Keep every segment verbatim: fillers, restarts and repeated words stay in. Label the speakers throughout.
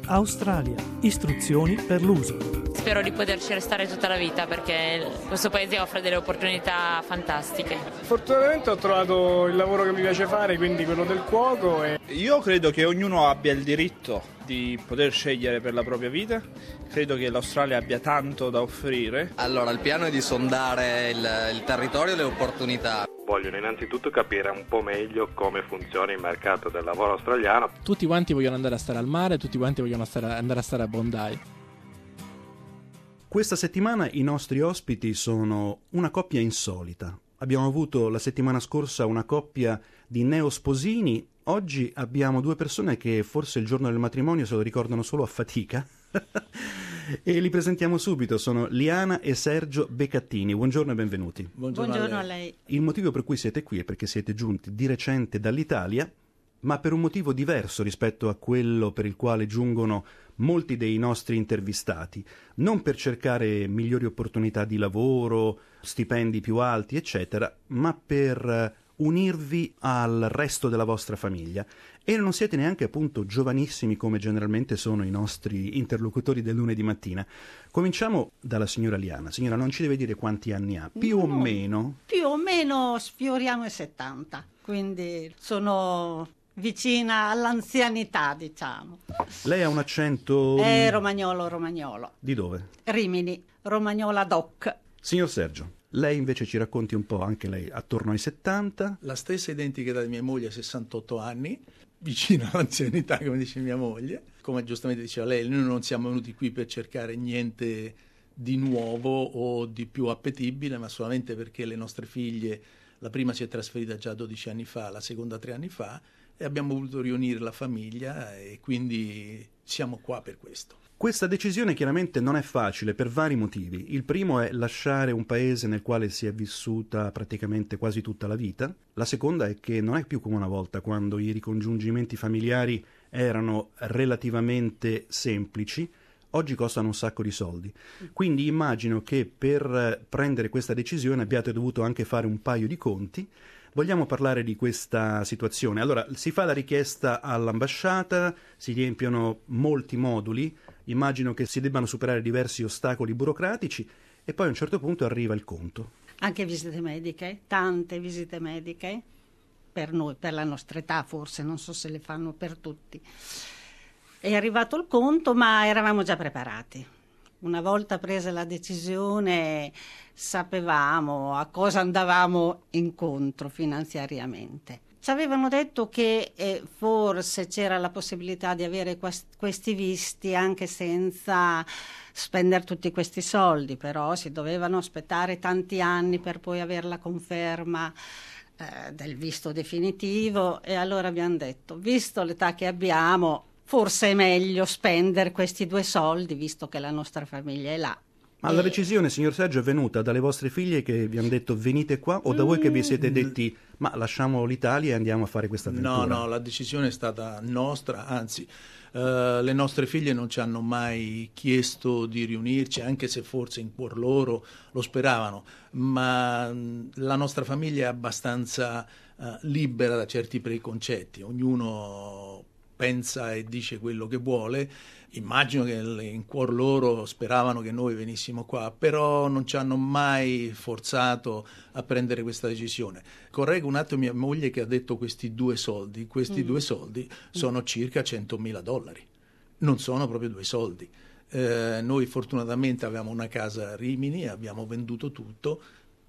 Speaker 1: Australia. Istruzioni per l'uso.
Speaker 2: Spero di poterci restare tutta la vita perché questo paese offre delle opportunità fantastiche.
Speaker 3: Fortunatamente ho trovato il lavoro che mi piace fare, quindi quello del cuoco. E...
Speaker 4: Io credo che ognuno abbia il diritto di poter scegliere per la propria vita. Credo che l'Australia abbia tanto da offrire.
Speaker 5: Allora, il piano è di sondare il, il territorio e le opportunità.
Speaker 6: Vogliono innanzitutto capire un po' meglio come funziona il mercato del lavoro australiano.
Speaker 7: Tutti quanti vogliono andare a stare al mare, tutti quanti vogliono stare, andare a stare a Bondi.
Speaker 8: Questa settimana i nostri ospiti sono una coppia insolita. Abbiamo avuto la settimana scorsa una coppia di neosposini. Oggi abbiamo due persone che forse il giorno del matrimonio se lo ricordano solo a fatica. E li presentiamo subito, sono Liana e Sergio Beccattini. Buongiorno e benvenuti.
Speaker 9: Buongiorno, Buongiorno a lei.
Speaker 8: Il motivo per cui siete qui è perché siete giunti di recente dall'Italia, ma per un motivo diverso rispetto a quello per il quale giungono molti dei nostri intervistati. Non per cercare migliori opportunità di lavoro, stipendi più alti, eccetera, ma per unirvi al resto della vostra famiglia. E non siete neanche appunto giovanissimi come generalmente sono i nostri interlocutori del lunedì mattina. Cominciamo dalla signora Liana. Signora, non ci deve dire quanti anni ha, più no, o meno?
Speaker 9: Più o meno sfioriamo i settanta, quindi sono vicina all'anzianità, diciamo.
Speaker 8: Lei ha un accento...
Speaker 9: È romagnolo, romagnolo.
Speaker 8: Di dove?
Speaker 9: Rimini, romagnola doc.
Speaker 8: Signor Sergio, lei invece ci racconti un po', anche lei, attorno ai settanta.
Speaker 10: La stessa identica età di mia moglie, sessantotto anni, vicino all'anzianità, come dice mia moglie. Come giustamente diceva lei, noi non siamo venuti qui per cercare niente di nuovo o di più appetibile, ma solamente perché le nostre figlie, la prima si è trasferita già dodici anni fa, la seconda tre anni fa, e abbiamo voluto riunire la famiglia e quindi siamo qua per questo.
Speaker 8: Questa decisione chiaramente non è facile per vari motivi. Il primo è lasciare un paese nel quale si è vissuta praticamente quasi tutta la vita. La seconda è che non è più come una volta, quando i ricongiungimenti familiari erano relativamente semplici. Oggi costano un sacco di soldi. Quindi immagino che per prendere questa decisione abbiate dovuto anche fare un paio di conti. Vogliamo parlare di questa situazione. Allora, si fa la richiesta all'ambasciata, si riempiono molti moduli, immagino che si debbano superare diversi ostacoli burocratici e poi a un certo punto arriva il conto.
Speaker 9: Anche visite mediche, tante visite mediche, per noi, per la nostra età forse, non so se le fanno per tutti. È arrivato il conto, ma eravamo già preparati. Una volta presa la decisione sapevamo a cosa andavamo incontro finanziariamente. Ci avevano detto che eh, forse c'era la possibilità di avere quest- questi visti anche senza spendere tutti questi soldi, però si dovevano aspettare tanti anni per poi avere la conferma eh, del visto definitivo, e allora abbiamo detto, visto l'età che abbiamo, forse è meglio spendere questi due soldi, visto che la nostra famiglia è là.
Speaker 8: Ma la decisione, signor Sergio, è venuta dalle vostre figlie che vi hanno detto venite qua, o da mm. voi che vi siete detti ma lasciamo l'Italia e andiamo a fare questa avventura?
Speaker 10: No, no, la decisione è stata nostra, anzi uh, le nostre figlie non ci hanno mai chiesto di riunirci, anche se forse in cuor loro lo speravano, ma mh, la nostra famiglia è abbastanza uh, libera da certi preconcetti, ognuno pensa e dice quello che vuole. Immagino che in cuor loro speravano che noi venissimo qua, però non ci hanno mai forzato a prendere questa decisione. Correggo un attimo mia moglie che ha detto questi due soldi. Questi mm. due soldi sono circa centomila dollari, non sono proprio due soldi. Eh, noi fortunatamente avevamo una casa a Rimini, abbiamo venduto tutto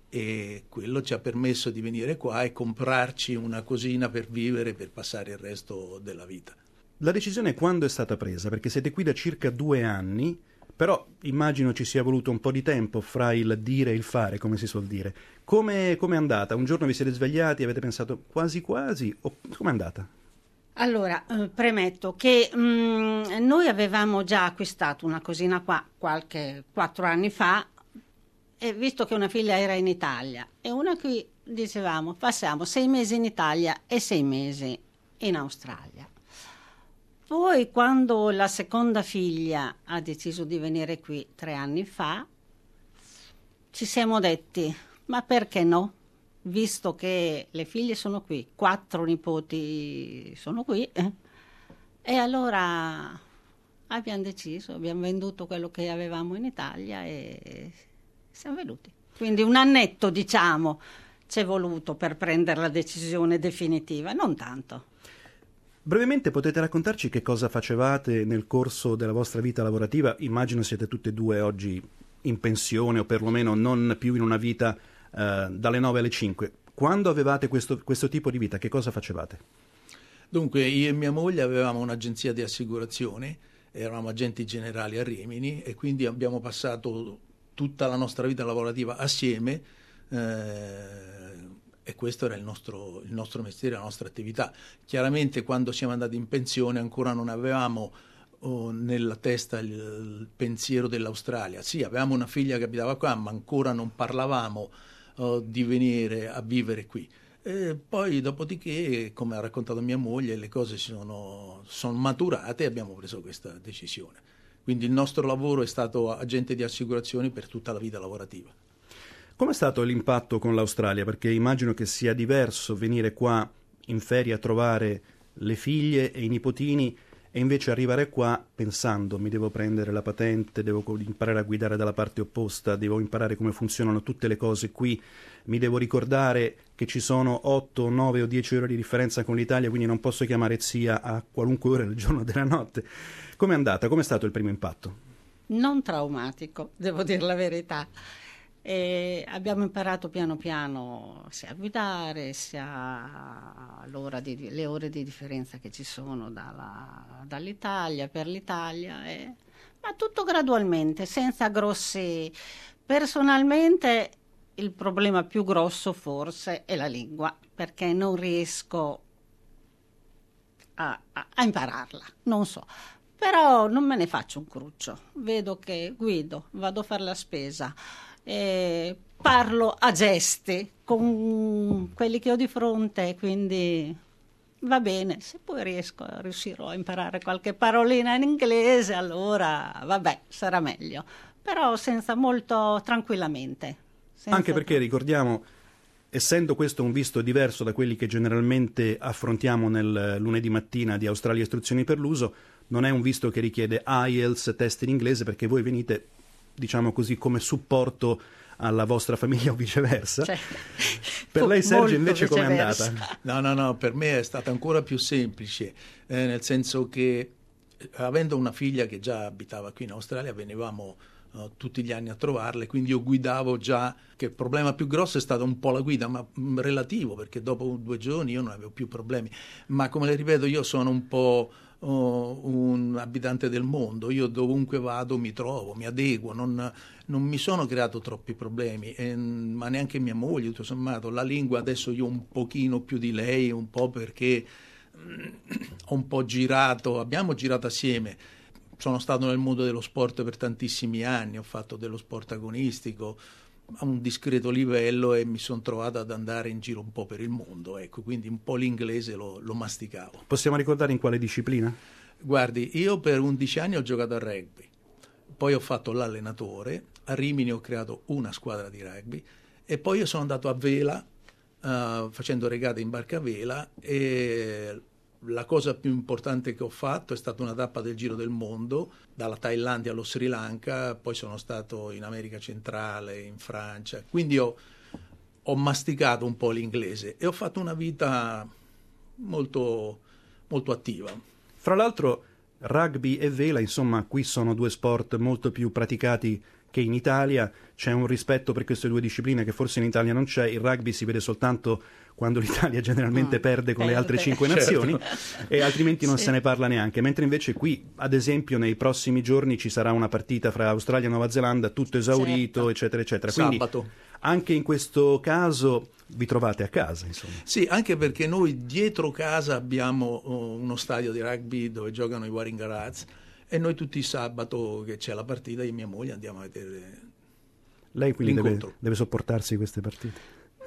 Speaker 10: e quello ci ha permesso di venire qua e comprarci una cosina per vivere, per passare il resto della vita.
Speaker 8: La decisione quando è stata presa? Perché siete qui da circa due anni, però immagino ci sia voluto un po' di tempo fra il dire e il fare, come si suol dire. Come è andata? Un giorno vi siete svegliati e avete pensato quasi quasi? O come è andata?
Speaker 9: Allora, eh, premetto che mh, noi avevamo già acquistato una cosina qua qualche quattro anni fa, e visto che una figlia era in Italia e una qui, dicevamo, passiamo sei mesi in Italia e sei mesi in Australia. Poi quando la seconda figlia ha deciso di venire qui tre anni fa, ci siamo detti, ma perché no? Visto che le figlie sono qui, quattro nipoti sono qui, eh? E allora abbiamo deciso, abbiamo venduto quello che avevamo in Italia e siamo venuti. Quindi un annetto, diciamo, ci è voluto per prendere la decisione definitiva, non tanto.
Speaker 8: Brevemente potete raccontarci che cosa facevate nel corso della vostra vita lavorativa? Immagino siete tutte e due oggi in pensione o perlomeno non più in una vita eh, dalle nove alle cinque. Quando avevate questo, questo tipo di vita, che cosa facevate?
Speaker 10: Dunque, io e mia moglie avevamo un'agenzia di assicurazioni, eravamo agenti generali a Rimini e quindi abbiamo passato tutta la nostra vita lavorativa assieme. Eh, E questo era il nostro, il nostro mestiere, la nostra attività. Chiaramente quando siamo andati in pensione ancora non avevamo oh, nella testa il, il pensiero dell'Australia. Sì, avevamo una figlia che abitava qua, ma ancora non parlavamo oh, di venire a vivere qui. E poi dopodiché, come ha raccontato mia moglie, le cose sono, sono maturate e abbiamo preso questa decisione. Quindi il nostro lavoro è stato agente di assicurazioni per tutta la vita lavorativa.
Speaker 8: Com'è stato l'impatto con l'Australia? Perché immagino che sia diverso venire qua in ferie a trovare le figlie e i nipotini e invece arrivare qua pensando mi devo prendere la patente, devo imparare a guidare dalla parte opposta, devo imparare come funzionano tutte le cose qui, mi devo ricordare che ci sono otto, nove o dieci ore di differenza con l'Italia, quindi non posso chiamare zia a qualunque ora del giorno o della notte. Com'è andata? Com'è stato il primo impatto? Non
Speaker 9: traumatico, devo dire la verità. E abbiamo imparato piano piano sia a guidare sia l'ora di, le ore di differenza che ci sono dalla, dall'Italia per l'Italia e, ma tutto gradualmente, senza grossi. Personalmente il problema più grosso forse è la lingua, perché non riesco a, a, a impararla, non so. Però non me ne faccio un cruccio, vedo che guido, vado a fare la spesa, eh, parlo a gesti con quelli che ho di fronte, quindi va bene. Se poi riesco, riuscirò a imparare qualche parolina in inglese, allora vabbè, sarà meglio, però senza molto tranquillamente. Senza
Speaker 8: Anche perché troppo. Ricordiamo, essendo questo un visto diverso da quelli che generalmente affrontiamo nel lunedì mattina di Australia Istruzioni per l'Uso, non è un visto che richiede I E L T S, test in inglese, perché voi venite, diciamo così, come supporto alla vostra famiglia o viceversa. Cioè, per lei, Sergio, invece com'è andata?
Speaker 10: No, no, no, per me è stata ancora più semplice, eh, nel senso che avendo una figlia che già abitava qui in Australia, venivamo uh, tutti gli anni a trovarle, quindi io guidavo già, che il problema più grosso è stato un po' la guida, ma mh, relativo, perché dopo due giorni io non avevo più problemi. Ma come le ripeto, io sono un po' Oh, un abitante del mondo, io dovunque vado mi trovo, mi adeguo, non, non mi sono creato troppi problemi, e, ma neanche mia moglie, tutto sommato. La lingua adesso io un pochino più di lei, un po' perché mh, ho un po' girato, abbiamo girato assieme, sono stato nel mondo dello sport per tantissimi anni, ho fatto dello sport agonistico a un discreto livello e mi sono trovato ad andare in giro un po' per il mondo, ecco, quindi un po' l'inglese lo, lo masticavo.
Speaker 8: Possiamo ricordare in quale disciplina?
Speaker 10: Guardi, io per undici anni ho giocato a rugby, poi ho fatto l'allenatore, a Rimini ho creato una squadra di rugby e poi io sono andato a vela uh, facendo regate in barca a vela e la cosa più importante che ho fatto è stata una tappa del Giro del Mondo, dalla Thailandia allo Sri Lanka, poi sono stato in America Centrale, in Francia, quindi ho, ho masticato un po' l'inglese e ho fatto una vita molto, molto attiva.
Speaker 8: Fra l'altro rugby e vela, insomma, qui sono due sport molto più praticati che in Italia, c'è un rispetto per queste due discipline che forse in Italia non c'è. Il rugby si vede soltanto quando l'Italia generalmente mm, perde con perde. le altre cinque nazioni, certo. E altrimenti non sì. se ne parla neanche, mentre invece qui, ad esempio, nei prossimi giorni ci sarà una partita fra Australia e Nuova Zelanda, tutto esaurito, certo. eccetera eccetera. Quindi
Speaker 10: sabato.
Speaker 8: Anche in questo caso vi trovate a casa, insomma.
Speaker 10: Sì, anche perché noi dietro casa abbiamo uno stadio di rugby dove giocano i Warringah Rats e noi tutti i sabato che c'è la partita io e mia moglie andiamo a vedere.
Speaker 8: Lei quindi deve, deve sopportarsi queste partite?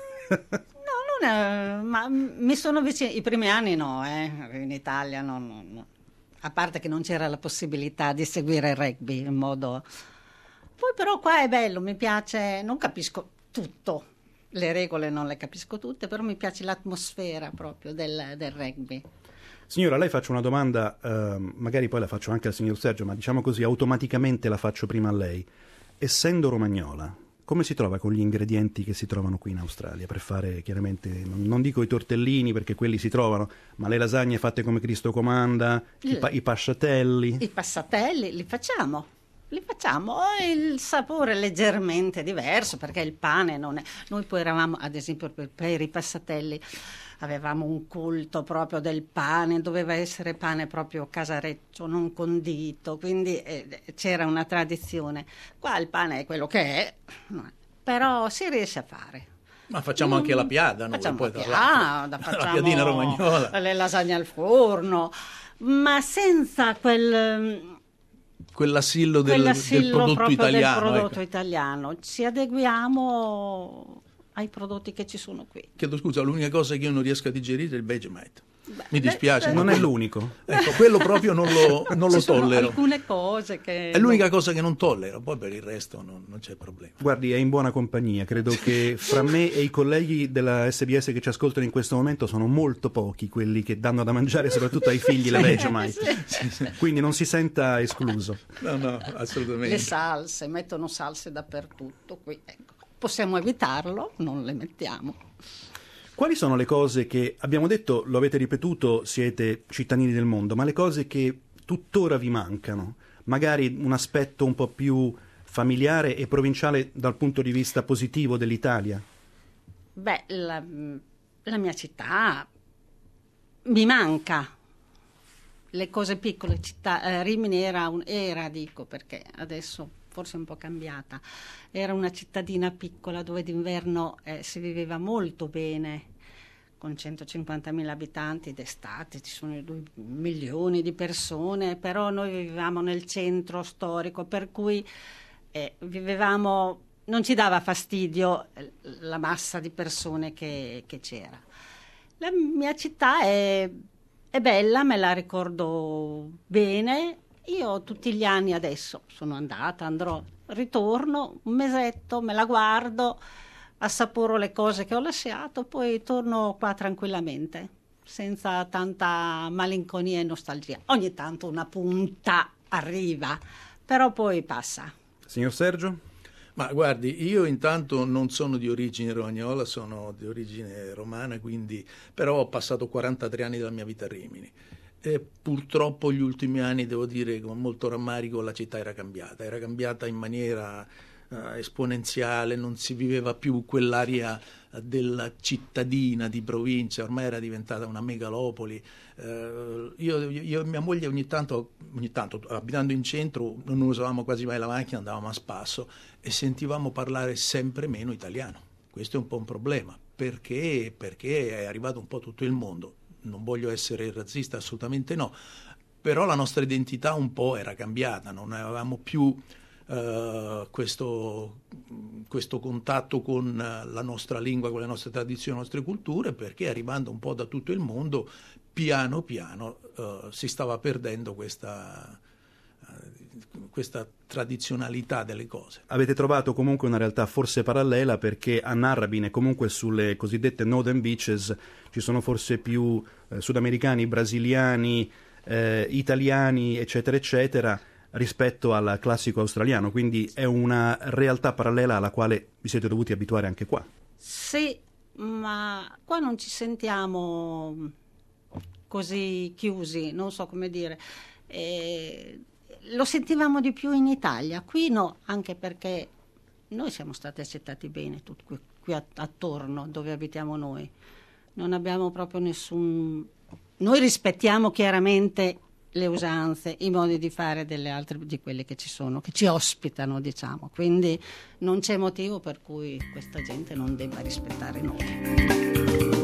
Speaker 9: No, non è, ma mi sono vicino, i primi anni no, eh, in Italia no, no, no. A parte che non c'era la possibilità di seguire il rugby in modo. Poi però qua è bello, mi piace, non capisco tutto, le regole non le capisco tutte, però mi piace l'atmosfera proprio del, del rugby.
Speaker 8: Signora, lei faccio una domanda, eh, magari poi la faccio anche al signor Sergio, ma diciamo così, automaticamente la faccio prima a lei. Essendo romagnola, come si trova con gli ingredienti che si trovano qui in Australia per fare, chiaramente, non, non dico i tortellini perché quelli si trovano, ma le lasagne fatte come Cristo comanda, i, pa- i pasciatelli?
Speaker 9: I passatelli li facciamo. Li facciamo, il sapore è leggermente diverso perché il pane non è... Noi poi eravamo, ad esempio, per, per i passatelli avevamo un culto proprio del pane, doveva essere pane proprio casareccio, non condito, quindi eh, c'era una tradizione. Qua il pane è quello che è, però si riesce a fare.
Speaker 10: Ma facciamo anche la piada, noi,
Speaker 9: facciamo
Speaker 10: poi,
Speaker 9: la
Speaker 10: tra
Speaker 9: piada,
Speaker 10: la piadina romagnola,
Speaker 9: le lasagne al forno, ma senza quel...
Speaker 10: quell'assillo del, del prodotto italiano.
Speaker 9: Del prodotto
Speaker 10: ecco.
Speaker 9: italiano. Ci adeguiamo ai prodotti che ci sono qui.
Speaker 10: Chiedo scusa, l'unica cosa che io non riesco a digerire è il Vegemite. Mi dispiace.
Speaker 8: Beh, non è l'unico.
Speaker 10: Ecco, quello proprio non lo, non lo
Speaker 9: ci sono
Speaker 10: tollero.
Speaker 9: alcune cose che...
Speaker 10: È l'unica cosa che non tollero, poi per il resto non, non c'è problema.
Speaker 8: Guardi, è in buona compagnia. Credo che fra me e i colleghi della S B S che ci ascoltano in questo momento sono molto pochi quelli che danno da mangiare soprattutto ai figli la Vegemite.
Speaker 9: Sì, sì.
Speaker 8: Quindi non si senta escluso.
Speaker 10: No, no, assolutamente.
Speaker 9: Le salse, mettono salse dappertutto qui. Ecco. Possiamo evitarlo, non le mettiamo.
Speaker 8: Quali sono le cose che, abbiamo detto, lo avete ripetuto, siete cittadini del mondo, ma le cose che tuttora vi mancano? Magari un aspetto un po' più familiare e provinciale dal punto di vista positivo dell'Italia?
Speaker 9: Beh, la, la mia città mi manca. Le cose piccole, città, eh, Rimini era, un, era, dico perché adesso forse è un po' cambiata, era una cittadina piccola dove d'inverno eh, si viveva molto bene, con centocinquantamila abitanti, d'estate ci sono due milioni di persone, però noi vivevamo nel centro storico, per cui eh, vivevamo, non ci dava fastidio la massa di persone che, che c'era. La mia città è, è bella, me la ricordo bene. Io tutti gli anni adesso sono andata, andrò, ritorno un mesetto, me la guardo, assaporo le cose che ho lasciato, poi torno qua tranquillamente, senza tanta malinconia e nostalgia. Ogni tanto una punta arriva, però poi passa.
Speaker 8: Signor Sergio?
Speaker 10: Ma guardi, io intanto non sono di origine romagnola, sono di origine romana, quindi però ho passato quarantatré anni della mia vita a Rimini. E purtroppo gli ultimi anni, devo dire con molto rammarico, la città era cambiata, era cambiata in maniera uh, esponenziale, non si viveva più quell'aria uh, della cittadina di provincia, ormai era diventata una megalopoli. Uh, io, io e mia moglie ogni tanto, ogni tanto, abitando in centro, non usavamo quasi mai la macchina, andavamo a spasso e sentivamo parlare sempre meno italiano. Questo è un po' un problema, perché, perché è arrivato un po' tutto il mondo. Non voglio essere razzista, assolutamente no, però la nostra identità un po' era cambiata, non avevamo più uh, questo, questo contatto con la nostra lingua, con le nostre tradizioni, le nostre culture, perché arrivando un po' da tutto il mondo, piano piano uh, si stava perdendo questa, uh, questa tradizionalità delle cose.
Speaker 8: Avete trovato comunque una realtà forse parallela, perché a Narrabeen e comunque sulle cosiddette Northern Beaches ci sono forse più eh, sudamericani, brasiliani, eh, italiani, eccetera, eccetera, rispetto al classico australiano, quindi è una realtà parallela alla quale vi siete dovuti abituare anche qua.
Speaker 9: Sì, ma qua non ci sentiamo così chiusi, non so come dire. Eh, lo sentivamo di più in Italia, qui no, anche perché noi siamo stati accettati bene tutti qui, qui attorno dove abitiamo noi. Non abbiamo proprio nessun... Noi rispettiamo chiaramente le usanze, i modi di fare delle altre, di quelle che ci sono, che ci ospitano, diciamo. Quindi non c'è motivo per cui questa gente non debba rispettare noi.